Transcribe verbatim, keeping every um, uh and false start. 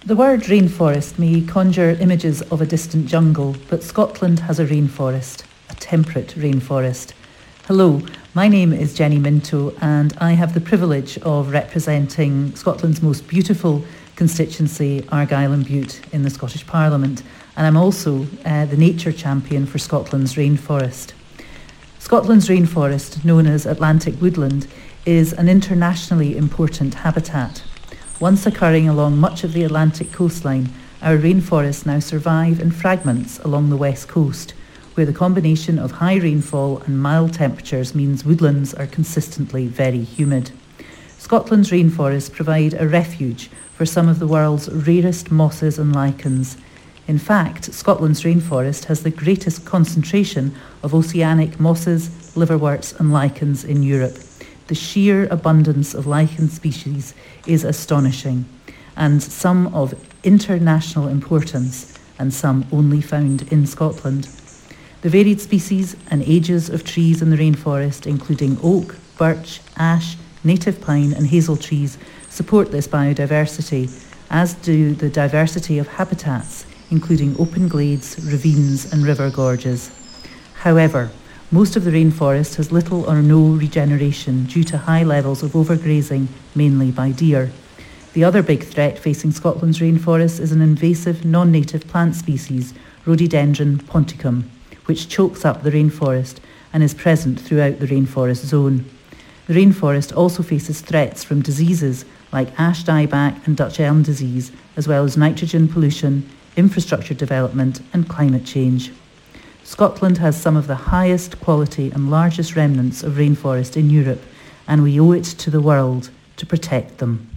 The word rainforest may conjure images of a distant jungle, but Scotland has a rainforest, a temperate rainforest. Hello, my name is Jenny Minto and I have the privilege of representing Scotland's most beautiful constituency, Argyll and Bute, in the Scottish Parliament, and I'm also uh, the nature champion for Scotland's rainforest. Scotland's rainforest, known as Atlantic woodland, is an internationally important habitat. Once occurring along much of the Atlantic coastline, our rainforests now survive in fragments along the west coast, where the combination of high rainfall and mild temperatures means woodlands are consistently very humid. Scotland's rainforests provide a refuge for some of the world's rarest mosses and lichens. In fact, Scotland's rainforest has the greatest concentration of oceanic mosses, liverworts and lichens in Europe. The sheer abundance of lichen species is astonishing, and some of international importance, and some only found in Scotland. The varied species and ages of trees in the rainforest, including oak, birch, ash, native pine and hazel trees, support this biodiversity, as do the diversity of habitats, including open glades, ravines and river gorges. However, most of the rainforest has little or no regeneration due to high levels of overgrazing, mainly by deer. The other big threat facing Scotland's rainforest is an invasive non-native plant species, Rhododendron ponticum, which chokes up the rainforest and is present throughout the rainforest zone. The rainforest also faces threats from diseases like ash dieback and Dutch elm disease, as well as nitrogen pollution, infrastructure development and climate change. Scotland has some of the highest quality and largest remnants of rainforest in Europe, and we owe it to the world to protect them.